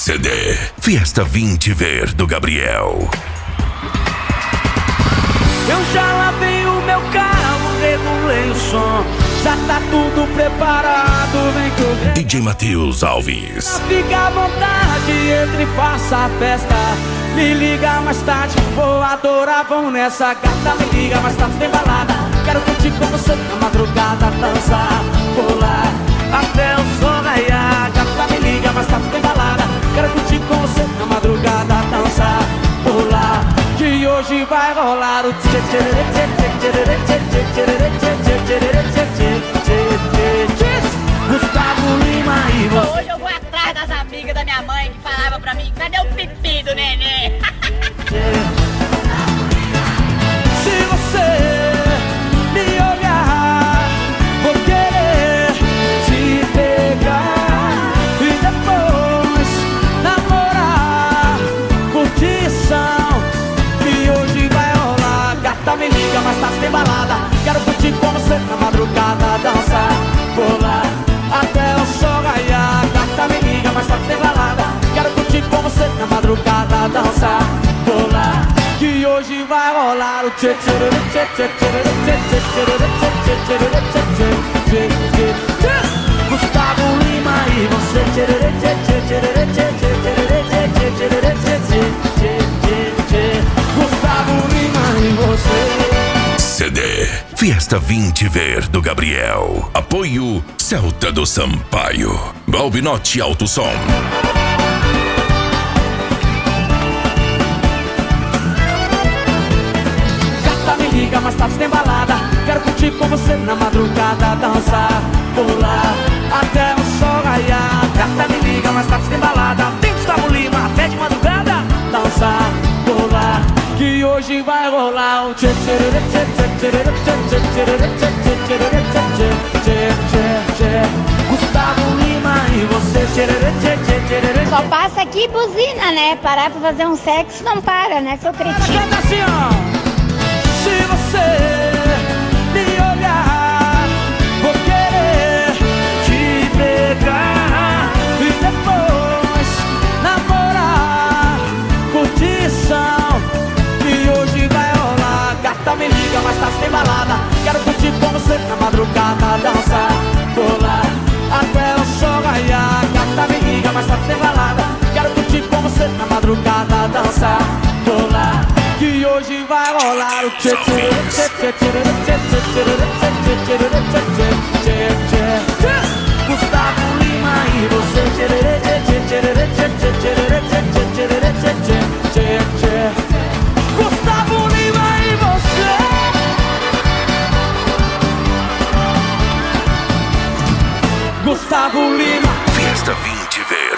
CD Fiesta 20 Ver do Gabriel. Eu já lavei o meu carro, regulei o som, já tá tudo preparado, vem que eu venho. DJ Matheus Alves. Fica à vontade, entre e faça a festa. Me liga mais tarde, vou adorar, vamos nessa gata. Me liga mais tarde, tem balada. Quero curtir com você na madrugada, dançar, pular até o sol raiar. Gata, me liga mais tarde, tem balada. Quero curtir com você na madrugada, dançar, pular, que hoje vai rolar o tchê tchê tchê tchê tchê tchê tchê tchê. Gustavo Lima e você. Hoje eu vou atrás das amigas da minha mãe que falava pra mim: cadê o pipi do neném? Se você me olhar, vou querer te pegar e depois namorar. Curtição que hoje vai rolar. Gata, me liga, mas tá sem balada. Quero curtir com você na madrugada, dançar, pular até o sol raiar. Gata, me liga, mas tá sem balada. Quero curtir com você na madrugada, dançar, pular, que hoje vai rolar o tchê tchê tchê tchê tchê tchê tchê tchê. Gustavo Lima e você. Gustavo Lima e você. CD Fiesta 20 Ver do Gabriel. Apoio Celta do Sampaio. Balbinotti Alto Som. Liga, mas tarde tem balada. Quero curtir com você na madrugada, dançar, pular até o sol raiar. Gata, me liga, mas tarde tem balada. Tem Gustavo Lima até de madrugada, dançar, pular, que hoje vai rolar o tchê tchê tchê tchê tchê tchê tchê. Gustavo Lima e você. Só passa aqui e buzina, né? Parar pra fazer um sexo não para, né? Sou cretino. Canta assim, ó. Se você me olhar, vou querer te pegar e depois namorar. Curtição que hoje vai rolar. Gata, me liga, mas tá sem balada. Quero curtir com você na madrugada, dançar, pular até o sol raiar. Gata, me liga, mas tá sem balada. Quero curtir com você na madrugada, dançar, pular, que hoje vai rolar o tchê tchê tchê tchê tchê tchê tchê. Gustavo Lima e você. Gustavo Lima e você. Gustavo Lima. Fiesta 20 Ver